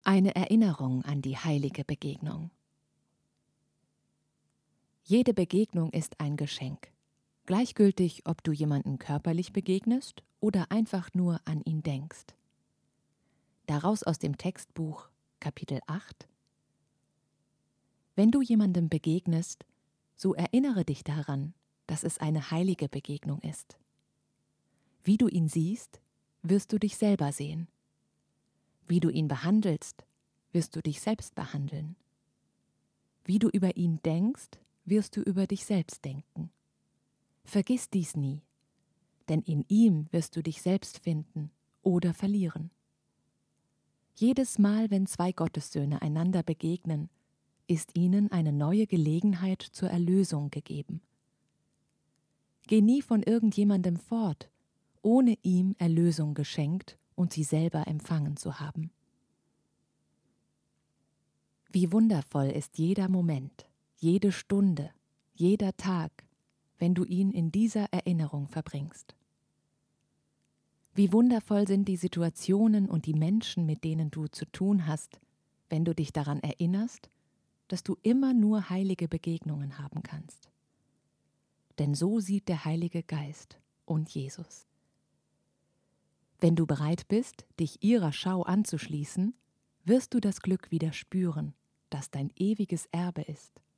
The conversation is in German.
Eine Erinnerung an die heilige Begegnung. Jede Begegnung ist ein Geschenk. Gleichgültig, ob du jemanden körperlich begegnest oder einfach nur an ihn denkst. Daraus aus dem Textbuch Kapitel 8. Wenn du jemandem begegnest, so erinnere dich daran, dass es eine heilige Begegnung ist. Wie du ihn siehst, wirst du dich selber sehen. Wie du ihn behandelst, wirst du dich selbst behandeln. Wie du über ihn denkst, wirst du über dich selbst denken. Vergiss dies nie, denn in ihm wirst du dich selbst finden oder verlieren. Jedes Mal, wenn zwei Gottessöhne einander begegnen, ist ihnen eine neue Gelegenheit zur Erlösung gegeben. Geh nie von irgendjemandem fort, ohne ihm Erlösung geschenkt und sie selber empfangen zu haben. Wie wundervoll ist jeder Moment, jede Stunde, jeder Tag, wenn du ihn in dieser Erinnerung verbringst. Wie wundervoll sind die Situationen und die Menschen, mit denen du zu tun hast, wenn du dich daran erinnerst, dass du immer nur heilige Begegnungen haben kannst. Denn so sieht der Heilige Geist und Jesus. Wenn du bereit bist, dich ihrer Schau anzuschließen, wirst du das Glück wieder spüren, das dein ewiges Erbe ist.